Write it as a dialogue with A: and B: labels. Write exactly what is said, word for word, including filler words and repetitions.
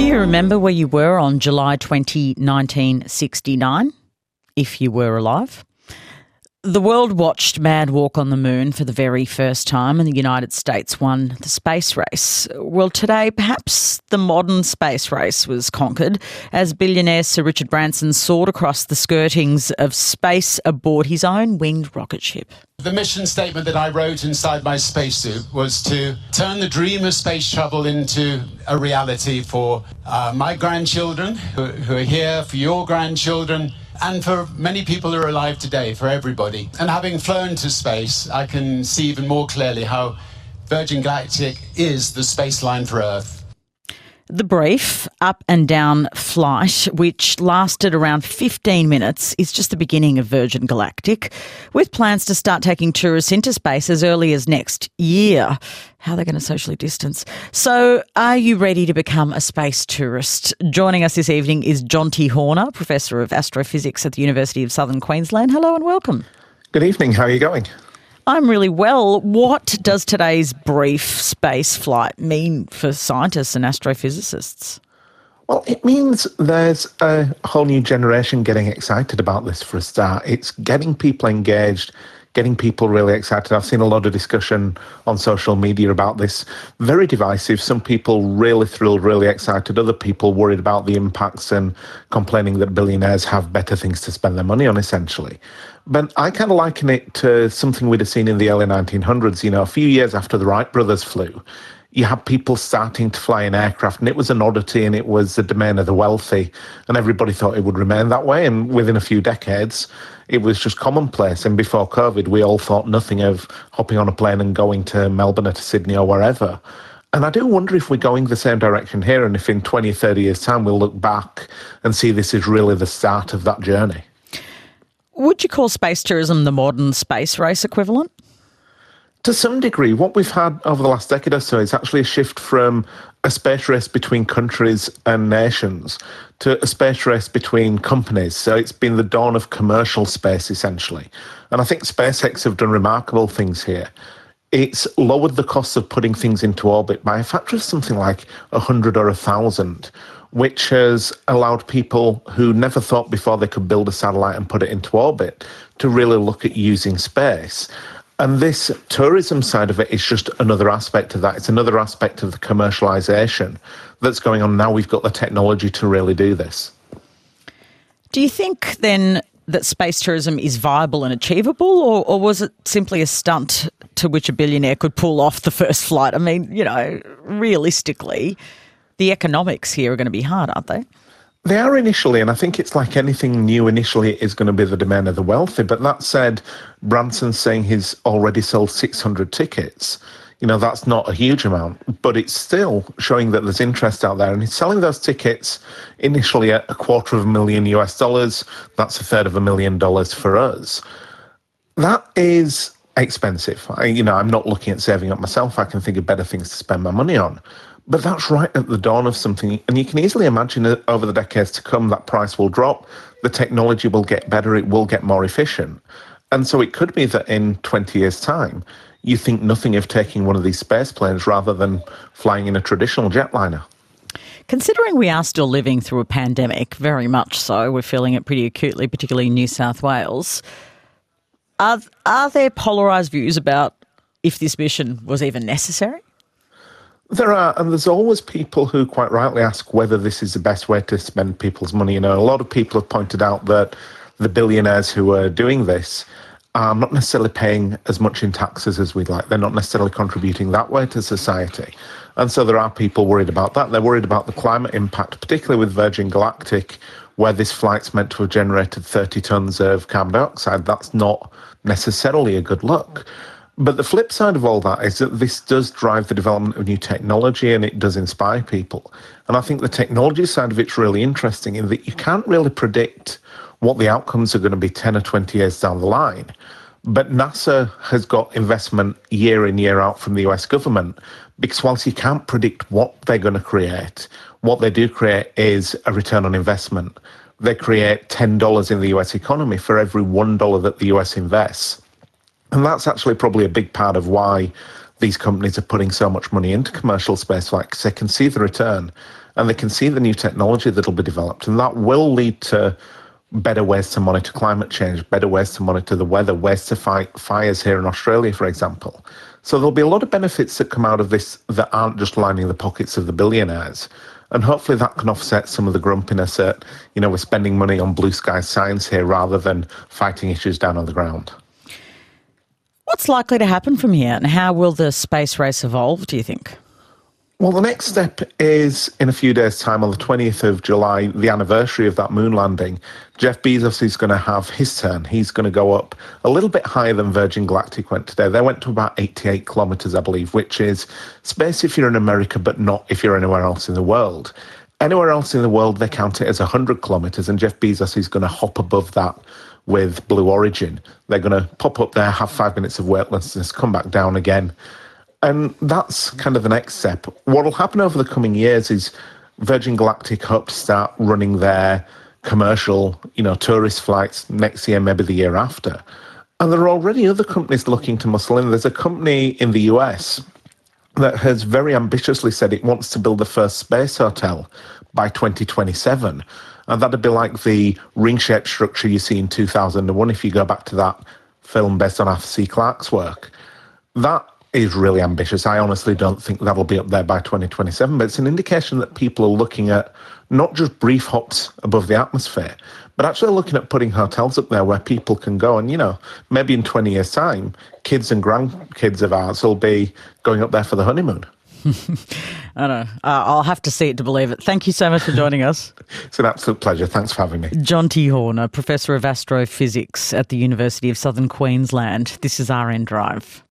A: Do you remember where you were on July twentieth, nineteen sixty-nine, if you were alive? The world watched Mad walk on the moon for the very first time and the United States won the space race. Well, today, perhaps the modern space race was conquered as billionaire Sir Richard Branson soared across the skirtings of space aboard his own winged rocket ship.
B: The mission statement that I wrote inside my spacesuit was to turn the dream of space travel into a reality for uh, my grandchildren who, who are here, for your grandchildren, and for many people who are alive today, for everybody. And having flown to space, I can see even more clearly how Virgin Galactic is the space line for Earth.
A: The brief up and down flight, which lasted around fifteen minutes, is just the beginning of Virgin Galactic, with plans to start taking tourists into space as early as next year. How are they going to socially distance? So are you ready to become a space tourist? Joining us this evening is Jonty Horner, Professor of Astrophysics at the University of Southern Queensland. Hello and welcome.
C: Good evening. How are you going?
A: I'm really well. What does today's brief space flight mean for scientists and astrophysicists?
C: Well, it means there's a whole new generation getting excited about this for a start. It's getting people engaged, getting people really excited. I've seen a lot of discussion on social media about this. Very divisive. Some people really thrilled, really excited. Other people worried about the impacts and complaining that billionaires have better things to spend their money on, essentially. But I kind of liken it to something we'd have seen in the early nineteen hundreds, you know, a few years after the Wright brothers flew. You had people starting to fly in aircraft, and it was an oddity and it was the domain of the wealthy, and everybody thought it would remain that way. And within a few decades, it was just commonplace. And before COVID, we all thought nothing of hopping on a plane and going to Melbourne or to Sydney or wherever. And I do wonder if we're going the same direction here, and if in twenty, thirty years' time we'll look back and see this is really the start of that journey.
A: Would you call space tourism the modern space race equivalent?
C: To some degree. What we've had over the last decade or so is actually a shift from a space race between countries and nations to a space race between companies. So it's been the dawn of commercial space, essentially. And I think SpaceX have done remarkable things here. It's lowered the cost of putting things into orbit by a factor of something like one hundred or one thousand, which has allowed people who never thought before they could build a satellite and put it into orbit to really look at using space. And this tourism side of it is just another aspect of that. It's another aspect of the commercialisation that's going on now. We've got the technology to really do this.
A: Do you think then that space tourism is viable and achievable, or, or was it simply a stunt to which a billionaire could pull off the first flight? I mean, you know, realistically, the economics here are going to be hard, aren't they?
C: They are initially, and I think it's like anything new, initially it is going to be the domain of the wealthy. But that said, Branson's saying he's already sold six hundred tickets. You know, that's not a huge amount, but it's still showing that there's interest out there. And he's selling those tickets initially at a quarter of a million U S dollars. That's a third of a million dollars for us. That is expensive. I, you know, I'm not looking at saving up myself. I can think of better things to spend my money on. But that's right at the dawn of something. And you can easily imagine that over the decades to come, that price will drop, the technology will get better, it will get more efficient. And so it could be that in twenty years' time, you think nothing of taking one of these space planes rather than flying in a traditional jetliner.
A: Considering we are still living through a pandemic, very much so, we're feeling it pretty acutely, particularly in New South Wales, are, are there polarised views about if this mission was even necessary?
C: There are, and there's always people who quite rightly ask whether this is the best way to spend people's money. You know, a lot of people have pointed out that the billionaires who are doing this are not necessarily paying as much in taxes as we'd like. They're not necessarily contributing that way to society. And so there are people worried about that. They're worried about the climate impact, particularly with Virgin Galactic, where this flight's meant to have generated thirty tonnes of carbon dioxide. That's not necessarily a good look. But the flip side of all that is that this does drive the development of new technology and it does inspire people. And I think the technology side of it's really interesting in that you can't really predict what the outcomes are going to be ten or twenty years down the line. But NASA has got investment year in, year out from the U S government, because whilst you can't predict what they're going to create, what they do create is a return on investment. They create ten dollars in the U S economy for every one dollar that the U S invests. And that's actually probably a big part of why these companies are putting so much money into commercial spaceflight, because they can see the return. and they can see the new technology that will be developed, and that will lead to better ways to monitor climate change, better ways to monitor the weather, ways to fight fires here in Australia, for example. So there'll be a lot of benefits that come out of this that aren't just lining the pockets of the billionaires. And hopefully that can offset some of the grumpiness that, you know, we're spending money on blue sky science here rather than fighting issues down on the ground.
A: What's likely to happen from here, and how will the space race evolve, do you think?
C: Well, the next step is in a few days' time, on the twentieth of July, the anniversary of that moon landing. Jeff Bezos is going to have his turn. He's going to go up a little bit higher than Virgin Galactic went today. They went to about eighty-eight kilometres, I believe, which is space if you're in America, but not if you're anywhere else in the world. Anywhere else in the world, they count it as one hundred kilometres, and Jeff Bezos is going to hop above that with Blue Origin. They're going to pop up there, have five minutes of weightlessness, come back down again. And that's kind of the next step. What will happen over the coming years is Virgin Galactic hope to start running their commercial, you know, tourist flights next year, maybe the year after. And there are already other companies looking to muscle in. There's a company in the U S that has very ambitiously said it wants to build the first space hotel by twenty twenty-seven. And that'd be like the ring-shaped structure you see in two thousand one if you go back to that film based on Arthur C. Clarke's work. That is really ambitious. I honestly don't think that'll be up there by twenty twenty-seven, but it's an indication that people are looking at not just brief hops above the atmosphere, but actually looking at putting hotels up there where people can go. And, you know, maybe in twenty years' time, kids and grandkids of ours will be going up there for the honeymoon.
A: I know. Uh, I'll have to see it to believe it. Thank you so much for joining us.
C: It's an absolute pleasure. Thanks for having me.
A: John T. Horner, Professor of Astrophysics at the University of Southern Queensland. This is R N Drive.